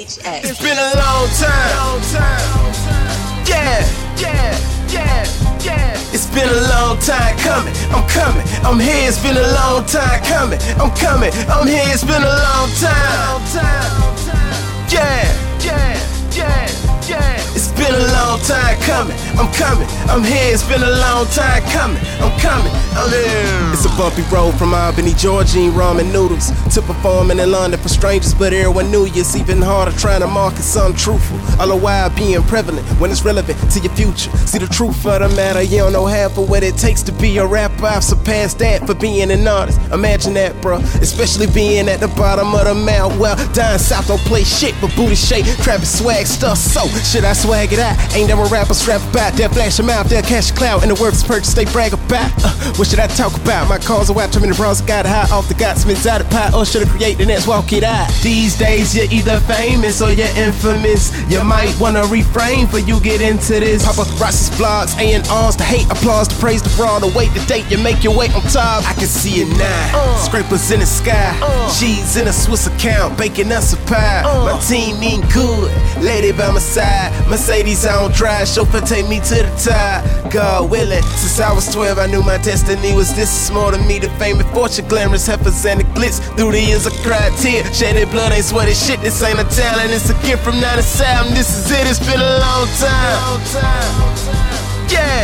It's been a long time. Yeah. It's been a long time coming. I'm coming. I'm here. It's been a long time coming. I'm coming. I'm here. It's been a long time. Yeah. It's been a long time coming. I'm coming. I'm here. It's been a long time coming. I'm coming. I'm here. It's a bumpy road from Albany, Georgia, ramen noodles to performing in London for strangers, but everyone knew you. It's even harder trying to market something truthful, all the while being prevalent when it's relevant to your future. See the truth of the matter, you don't know half of what it takes to be a rapper. I've surpassed that for being an artist. Imagine that, bro, especially being at the bottom of the mouth. Well, down south don't play shit but booty shake, Travis swag stuff. So should I swag it out? Ain't never rappers rap about. They'll flash them out, they'll cash a clout, and the works purchase they brag about. What should I talk about? My cars are wild, trimming the bras, got high off the Gotsman's out of pot, or should I create the next walk it out? These days you're either famous or you're infamous. You might wanna refrain for you get into this. Paparazzi's vlogs, A&Rs, the hate, applause, the praise, the fraud, the wait, the date, you make your way on top. I can see it now. Scrapers in the sky, G's in a Swiss account, baking us a pie. My team mean good, lady by my side. Mercedes on drive, chauffeur take me to the top. God willing, since I was 12 I knew my destiny was this. It's more than me, the fame and fortune, glamorous heifers and the glitz. Through the years I cried tears, shedded blood, ain't sweaty shit. This ain't a talent, it's a gift from 9 to 7. This is it, it's been a long time. Yeah.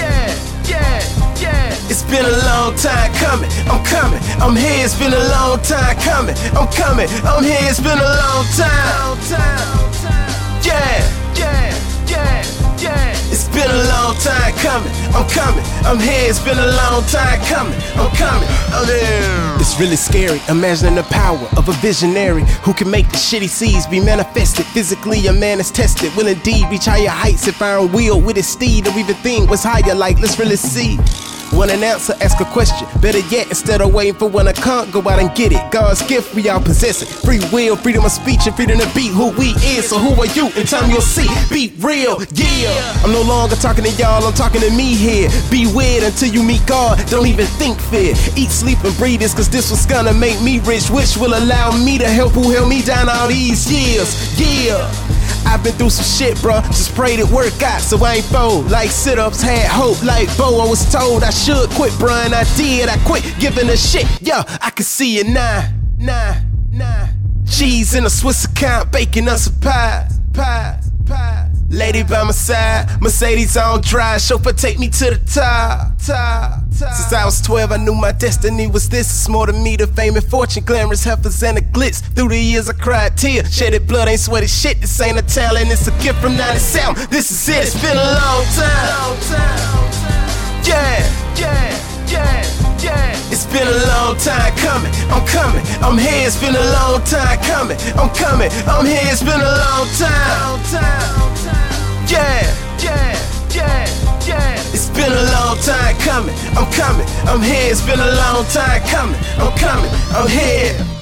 It's been a long time coming. I'm coming. I'm here. It's been a long time coming. I'm coming. I'm here. It's been a long time. Yeah. It's been a long time coming. I'm coming. I'm here. It's been a long time coming. I'm coming. I'm here. It's really scary. Imagining the power of a visionary who can make the shit he sees be manifested. Physically, a man is tested. Will indeed reach higher heights if iron wheel with his steed, or even think what's higher. Like, let's really see. Want an answer, ask a question. Better yet, instead of waiting for when I can't, go out and get it. God's gift, we all possess it. Free will, freedom of speech, and freedom to be who we is. So who are you? In time you'll see. Be real, yeah. I'm no longer talking to y'all, I'm talking to me here. Be weird until you meet God, don't even think fear. Eat, sleep, and breathe this, cause this was gonna make me rich, which will allow me to help who held me down all these years. Yeah. I've been through some shit, bruh, just prayed it work out so I ain't fold. Like sit-ups, had hope, like Bo, I was told I should quit, bruh, and I did. I quit giving a shit, yeah, I can see it now. Cheese in a Swiss account, baking us a pie. Lady by my side, Mercedes on drive, chauffeur take me to the top. Since I was 12 I knew my destiny was this. It's more than me, the fame and fortune, glamorous heifers and the glitz. Through the years I cried tears, shedded blood, ain't sweaty shit. This ain't a talent, it's a gift from 9 to 7. This is it, it's been a long time. Yeah. It's been a long time coming. I'm coming. I'm here. It's been a long time coming. I'm coming. I'm here. It's been a long time. Yeah. It's been a long time coming. I'm coming. I'm here. It's been a long time coming. I'm coming. I'm here.